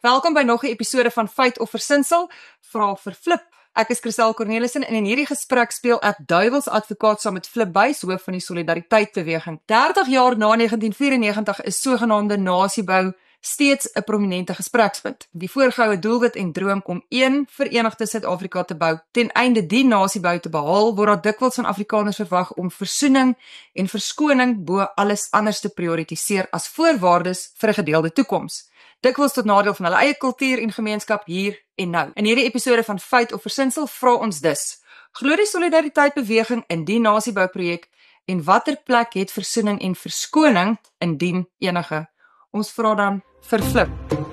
Welkom by nog 'n episode van Feit of Versinsel, Vra vir Flip. Ek is Christel Cornelissen en in hierdie gesprek speel ek duiwels advokaat saam met Flip Buys, hoof van die Solidariteit Beweging. 30 jaar na 1994 is sogenaamde nasiebou steeds 'n prominente gesprekspunt. Die voorgehoue doelwit en droom om een verenigde Suid-Afrika te bou. Ten einde die nasiebou te behaal, word daar dikwels van Afrikaners verwag om versoening en verskoning bo alles anders te prioritiseer as voorwaardes vir 'n gedeelde toekoms. Dikwels tot nadeel van hulle eie kultuur en gemeenskap hier en nou. In hierdie episode van Feit of Versinsel vra ons dus: glo die Solidariteit Beweging in die nasiebouprojek en watter plek het versoening en verskoning indien enige? Ons vra dan vir Flip.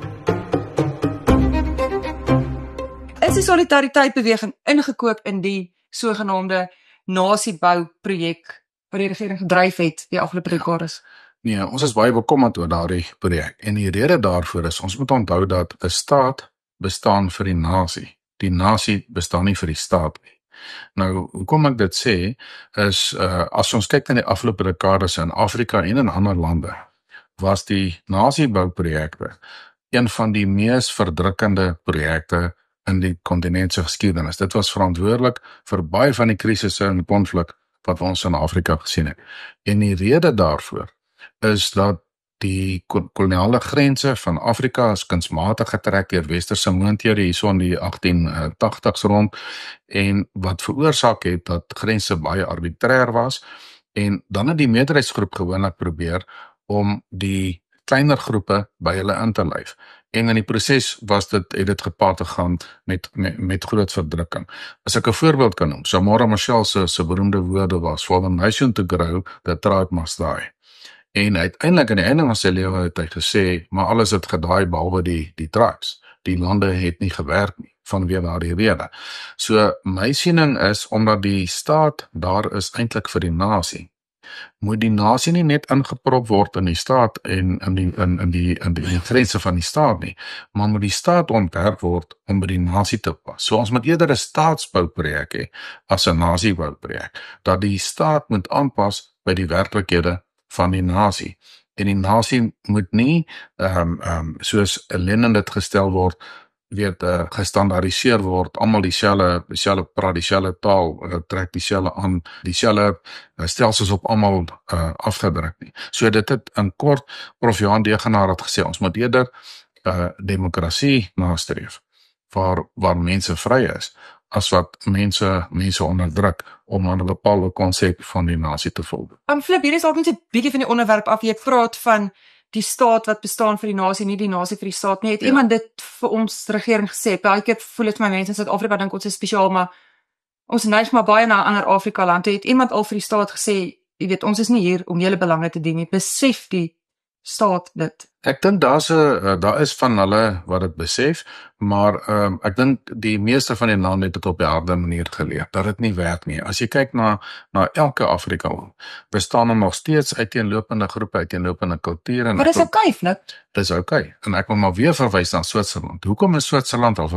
Is die Solidariteit Beweging ingekoop in die sogenaamde nasiebouprojek wat die regering gedryf het die afgelope dekades? Nee, ons is baie bekommerd oor daardie projek. En die rede daarvoor is, ons moet onthou dat 'n staat bestaan vir die nasie. Die nasie bestaan nie vir die staat nie. Nou, hoekom ek dit sê, is as ons kyk na die afgelope dekades in Afrika en in ander lande, was die nasiebouprojekte een van die mees verdrukkende projekte in die kontinent se geskiedenis. Dit was verantwoordelik vir baie van die krisisse en konflik wat ons in Afrika gesien het. En die rede daarvoor is dat die koloniale grense van Afrika is kunsmatig getrek deur westerse moonthede hierso in die 1880s rond, en wat veroorsaak het dat grense baie arbitrair was, en dan het die meerderheidsgroep gewoonlik probeer om die kleiner groepe by hulle in te lyf. En in die proses het dit gepaard gegaan met groot verdrukking. As ek 'n voorbeeld kan noem, Samora Machel se beroemde woorde was: "For the nation to grow, the tribe must die." En uiteindelik aan die einde van sy lewe het hy gesê, maar alles het gedraai behalwe die tribes. Die lande het nie gewerk nie, vanweë daardie rede. So my siening is, omdat die staat daar is eintlik vir die nasie, moet die nasie nie net ingeprop word in die staat en in die grense van die staat nie, maar moet die staat ontwerp word om by die nasie te pas. So ons moet eerder 'n staatsbouprojek hê as 'n nasiebouprojek, dat die staat moet aanpas by die werklikhede van die nasie. En die nasie moet nie soos Lenin dit gestel word, gestandaardiseer word, almal dieselfde praat, dieselfde taal, trek dieselfde aan, dieselfde stelsels op almal afgedruk nie. So dit het in kort, Prof. Johan Degenaar het gesê, ons moet eerder demokrasie nastreef, waar mense vry is, as wat mense onderdruk om aan 'n bepaalde konsep van die nasie te voldoen. Flip, hier is ook net 'n bietjie van die onderwerp af. Jy praat van die staat wat bestaan vir die nasie, nie die nasie vir die staat nie. Het iemand dit vir ons regering gesê? Baie keer voel dit vir my mense in Suid-Afrika dink ons is spesiaal, maar ons neig maar baie na ander Afrika lande. Het iemand al vir die staat gesê, jy weet, ons is nie hier om julle belange te dien nie. Besef die staat dit? Ek dink daar is van hulle wat dit besef, maar ek dink die meeste van die lande het dit op 'n harde manier geleer, dat dit nie werk nie. As jy kyk na elke Afrika, bestaan er nog steeds uiteenlopende groepe, uiteenlopende kulture. Maar dis okay, Flip. Dis okay. En ek wil maar weer verwys na Switserland. Hoekom is Switserland al vir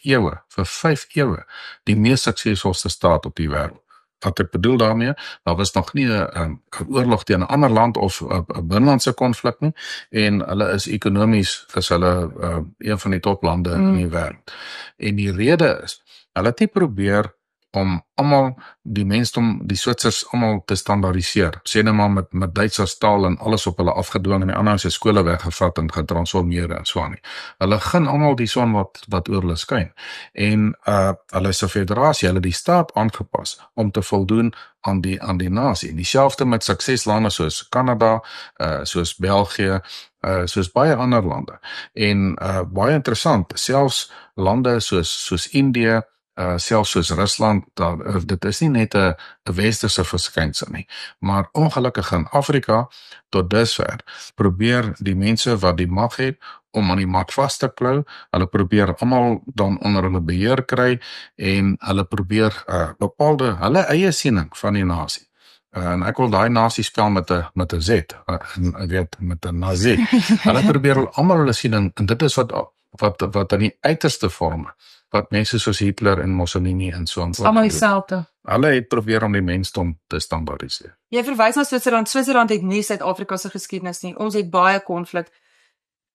5 eeue, die mees suksesvolste staat op die wêreld? Wat ek bedoel daarmee, daar was nog nie 'n oorlog teen 'n ander land of 'n binnelandse konflik nie, en hulle is ekonomies, een van die toplande in die wêreld. En die rede is, hulle het nie probeer om almal, die mensdom, die Switsers almal te standaardiseer. Sê nou maar met Duitsers taal en alles op hulle afgedwing en die ander se skole weggevat en getransformeer en so aan nie. Hulle gun almal die son wat oor hulle skyn. En hulle is 'n federasie, hulle die staat aangepas om te voldoen aan die nasie. En dieselfde met sukseslande soos Kanada, soos België, soos baie ander lande. En baie interessant, selfs lande soos Indië, selfs soos Rusland, dit is nie net 'n westerse verskynsel nie, maar ongelukkig in Afrika, tot dusver, probeer die mense wat die mag het, om aan die mag vas te klou, hulle probeer almal dan onder hulle beheer kry, en hulle probeer bepaalde, hulle eie siening van die nasie. En ek wil daai nasie spel met 'n Z, ek weet, met 'n nazi. Hulle probeer almal hulle siening, en dit is wat in die uiterste vorme, wat mense soos Hitler en Mussolini en so aan. Almal dieselfde. Hulle het probeer om die mensdom te standaardiseer. Jy verwys na Switserland. Switserland het nie Suid-Afrika se geskiedenis nie. Ons het baie konflik.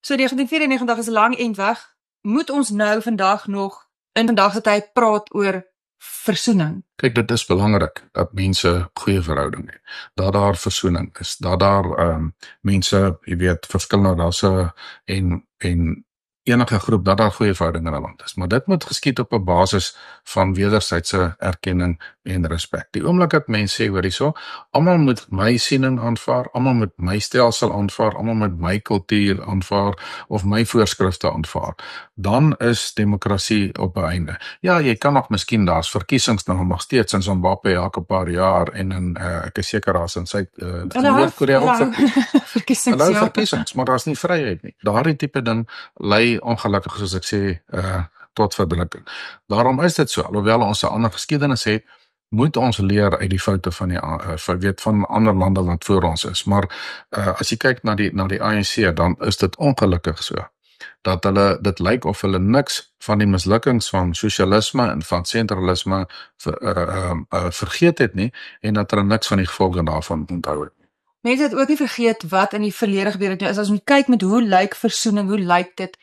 So 1994 is 'n lang end weg. Moet ons nou vandag nog in vandag se tyd praat oor versoening? Kyk, dit is belangrik dat mense goeie verhouding het. Dat daar versoening is, dat daar mense, jy weet, verskillende rasse en enige groep, dat daar goeie verhouding in 'n land is. Maar dit moet geskied op 'n basis van wederwysige erkenning en respek. Die oomblik dat mense sê, hoor hierso, almal moet my siening aanvaar, almal moet my stelsel aanvaar, almal moet my kultuur aanvaar of my voorskrifte aanvaar, dan is demokrasie op 'n einde. Ja, jy kan nog miskien, daar's verkiesings nog steeds in Zimbabwe elke paar jaar en in ek is seker daar's in Noord-Korea ook verkiesings, maar daar's nie vryheid nie. Daardie tipe ding lei ongelukkig, soos ek sê, tot verdrukking. Daarom is dit so, alhoewel ons 'n ander geskiedenis het, moet ons leer uit die foute van ander lande wat voor ons is. Maar as jy kyk na die ANC, dan is dit ongelukkig so dat dit lyk of hulle niks van die mislukkings van sosialisme en van sentralisme vergeet het nie, en dat hulle niks van die gevolge daarvan onthou het. Mense het ook nie vergeet wat in die verlede gebeur het nie. As ons kyk met hoe lyk versoening, hoe lyk dit?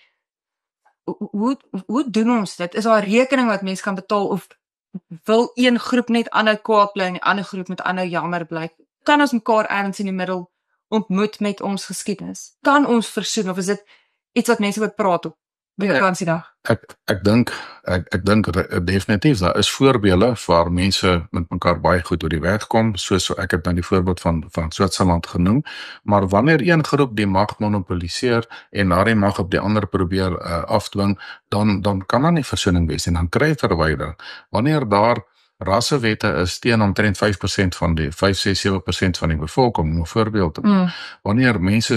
Hoe doen ons dit? Is daar 'n rekening wat mense kan betaal, of wil een groep net aanhou kwaad bly en die ander groep met aanhou jammer bly? Kan ons mekaar ergens in die middel ontmoet met ons geskiedenis? Kan ons versoen, of is dit iets wat mense moet praat op vakansiedag? Ek dink definitief daar is voorbeelde waar mense met mekaar baie goed oor die weg kom, soos ek het nou die voorbeeld van Switserland genoem, maar wanneer een groep die mag monopoliseer en daardie mag op die ander probeer afdwing, dan kan daar nie versoening wees en dan kry jy verwydering. Wanneer daar rassewette is teen omtrent 5% van die 5-6-7% van die bevolking, om 'n voorbeeld te maak. Wanneer mense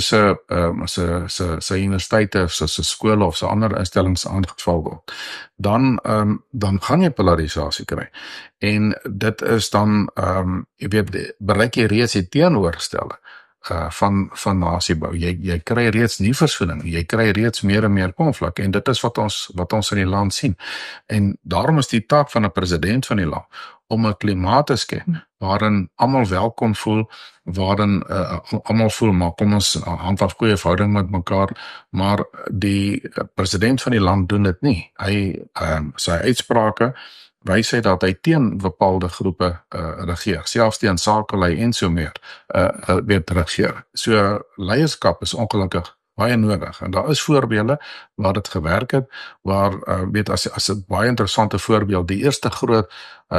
se universiteite of se skole of se ander instellings aangeval word, dan gaan jy polarisasie kry. En dit is dan jy weet, bereik jy reeds die teenoorstelle van nasiebou. Jy kry reeds nie versoening, jy kry reeds meer en meer konflik, en dit is wat ons in die land sien. En daarom is die taak van 'n president van die land om 'n klimaat te skep waarin almal welkom voel, waarin almal voel, maar kom ons handhaaf goeie verhouding met mekaar, maar die president van die land doen dit nie. Hy sy uitsprake wys hy dat hy teen bepaalde groepe regeer, selfs teen sakelei en so meer weet regeer. So leierskap is ongelukkig baie nodig, en daar is voorbeelde waar dit gewerk het, waar weet as 'n baie interessante voorbeeld, die eerste groot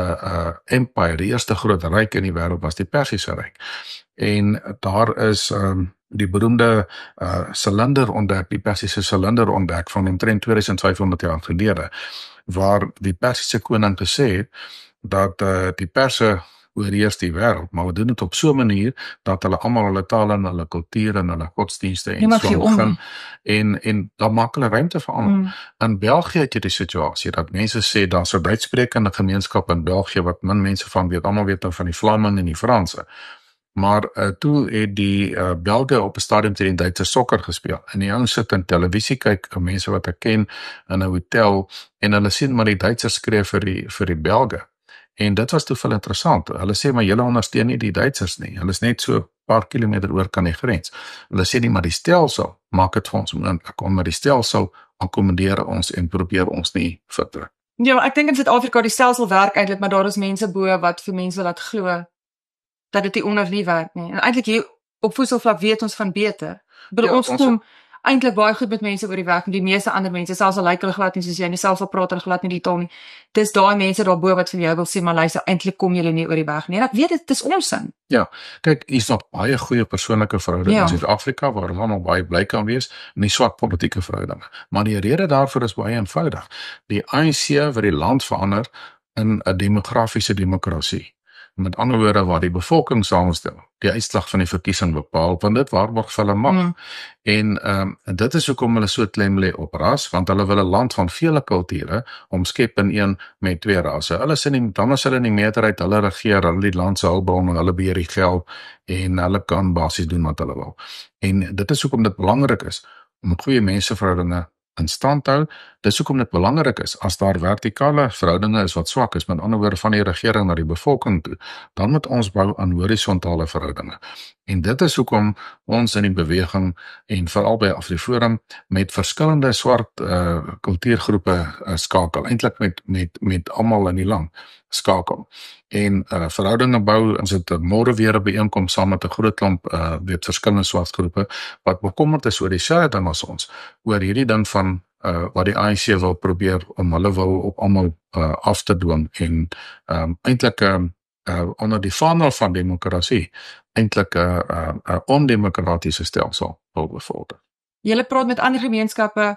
empire, die eerste groot ryk in die wêreld was die Persiese ryk. En daar is die beroemde silinder ontdek, die Persiese silinder ontdek van omtrent 2500 jaar gelede, waar die Persiese koning gesê het dat die Perse oorheers die wêreld, maar we doen dit op so 'n manier dat hulle almal hulle tale en hulle kultuur en hulle godsdienste en so en dan maak hulle ruimte vir almal. In België het jy die situasie dat mense sê daar's 'n Duitssprekende gemeenskap in België wat min mense van weet, almal weet nou van die Vlaming en die Franse. Maar toe het die Belge op 'n stadium teen die Duitse sokker gespeel. En die ouens sit in televisie kyk, mense wat ek ken in 'n hotel, en hulle sien maar die Duitsers skree vir die Belge. En dit was toeval interessant. Hulle sê maar julle ondersteun nie die Duitsers nie. Hulle is net so 'n paar kilometer oor kan die grens. Hulle sê nie, maar die stelsel maak dit vir ons moontlik om met die stelsel akkommodeer ons en probeer ons nie verdruk. Ja, ek dink in Suid-Afrika die stelsel werk eintlik, maar daar is mense bo wat vir mense laat glo dat dit onder nie werk nie. En eintlik hier op voedselvlak weet ons van beter. Ons kom eintlik baie goed met mense oor die weg, met die meeste ander mense, selfs al lyk hulle glad nie soos jy, nie selfs al praat hulle glad nie die taal nie. Dis daai mense daarbo wat vir jou wil sê, maar luister, eintlik kom julle nie oor die weg nie. En ek weet dit is onsin. Ja, kyk, hier's nog baie goeie persoonlike verhoudinge in Suid-Afrika waar ons nog baie bly kan wees, nie swak politieke verhoudinge. Maar die rede daarvoor is baie eenvoudig. Die ANC wil die land verander in 'n demografiese demokrasie. Met ander woorde, waar die bevolking samenstel, die uitslag van die verkiesing bepaal, want dit waarborg vir hulle mag. En dit is hoekom hulle so klem lê op ras, want hulle wil 'n land van vele kulture omskep in een met twee rasse. Dan is hulle in die meerderheid, hulle regeer, hulle die land se hulpbronne, hulle beheer die geld, en hulle kan basies doen wat hulle wil. En dit is hoekom dit belangrik is om goeie menseverhoudinge in stand hou. Dis hoekom dit belangrik is, as daar vertikale verhoudinge is wat swak is, met ander woorde van die regering na die bevolking toe, dan moet ons bou aan horisontale verhoudinge. En dit is hoekom ons in die beweging, en veral by AfriForum, met verskillende swart kultuurgroepe skakel, eintlik met almal in die land skakel. En verhoudinge bou, ons het môre weer 'n byeenkoms saam met 'n groot klomp verskillende swart groepe, wat bekommerd is oor dieselfde ding as ons, oor hierdie ding van wat die ANC wil probeer om hulle wil op almal af te dwing en eintlik onder die vaandel van demokrasie eintlik 'n ondemokratiese stelsel wil bevorder. Julle praat met ander gemeenskappe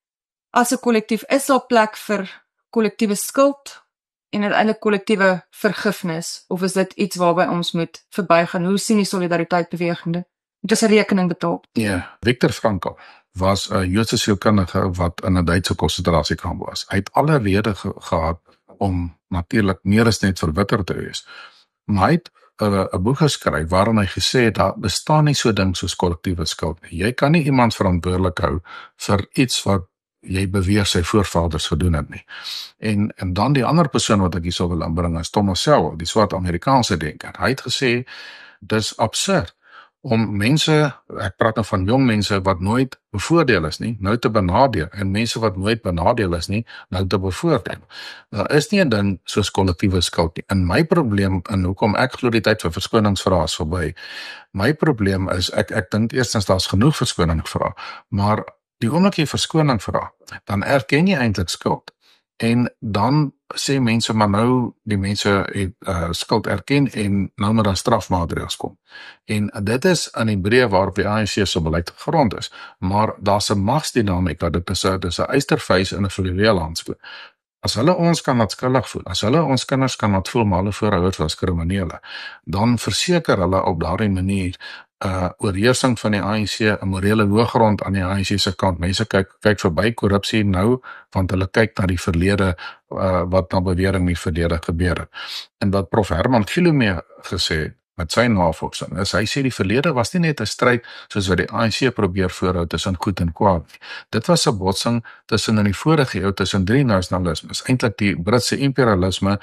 as 'n kollektief, is daar plek vir kollektiewe skuld en uiteindelik kollektiewe vergifnis, of is dit iets waarby ons moet verbygaan? Hoe sien die solidariteit bewegende? Moet ons 'n rekening betaal? Ja, Viktor Frankl was 'n Joodse sielkundige wat in 'n Duitse konsentrasiekamp was. Hy het alle rede gehad om natuurlik meer as net verbitter te wees. Maar hy het 'n boek geskryf waarin hy gesê het, daar bestaan nie so ding soos kollektiewe skuld nie. Jy kan nie iemand verantwoordelik hou vir iets wat jy beweer sy voorvaders gedoen het nie. En dan die ander persoon wat ek hier sou wil inbring is Thomas Sowell, die swart Amerikaanse denker. Hy het gesê, dis absurd om mense, ek praat nou van jong mense wat nooit bevoordeel is nie, nou te benadeel, en mense wat nooit benadeel is nie, nou te bevoordeel. Daar is nie 'n ding soos kollektiewe skuld nie. En my probleem, en hoekom ek glo die tyd vir verskoningsvrae is verby, my probleem is, ek dink eerstens daar's genoeg verskoningsvrae, maar die oomblik jy verskoning vra, dan erken jy eintlik skuld. En dan sê mense, maar nou die mense het skuld erken en nou moet daar strafmaatreëls kom. En dit is in die breë waarop die ANC se beleid gegrond is. Maar daar's 'n magsdinamika, dit is 'n eystervys in 'n fluweel handskoen. As hulle ons kan laat skuldig voel, as hulle ons kinders kan laat voel maar hulle voorouers was kriminele, dan verseker hulle op daardie manier oorheersing van die ANC, 'n morele hoëgrond aan die ANC se kant. Mense kyk verby korrupsie nou, want hulle kyk na die verlede wat na bewering die verlede gebeur het. En wat Prof Herman Gilomee gesê het met sy navorsing is, hy sê die verlede was nie net 'n stryd soos wat die ANC probeer voorhou tussen goed en kwaad. Dit was 'n botsing tussen in die vorige eeu tussen drie nasionalismes, eintlik die Britse imperialisme,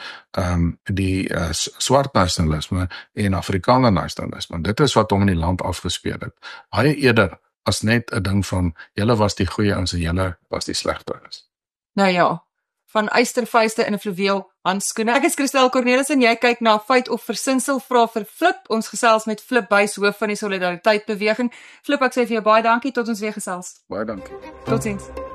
die swart nasionalisme en Afrikaner nasionalisme. Dit is wat hom in die land afgespeel het. Baie eerder as net 'n ding van julle was die goeie ouens en julle was die slegteres. Nou ja, van eystervuiste in 'n fluweel handskoene. Ek is Christel Cornelissen, jy kyk na Feit of Versinsel, vra vir Flip. Ons gesels met Flip Buys, hoof van die Solidariteit Beweging. Flip, ek sê vir jou baie dankie, tot ons weer gesels. Baie dankie. Totsiens.